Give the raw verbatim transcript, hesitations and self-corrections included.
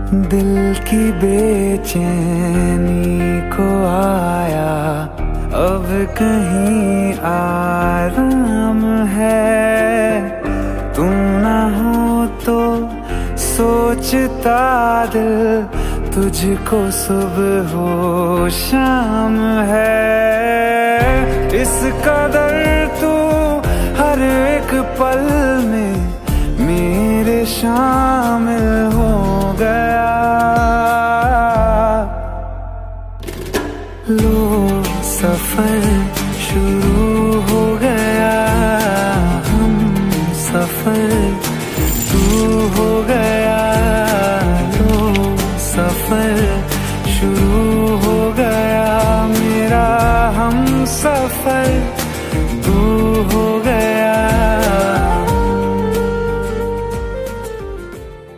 दिल की बेचैनी को आया अब कहीं आराम है। तुम ना हो तो सोचता दिल तुझको सुबह हो शाम है। इस कदर तू हर एक पल में मेरे शामिल हो गया। लो सफर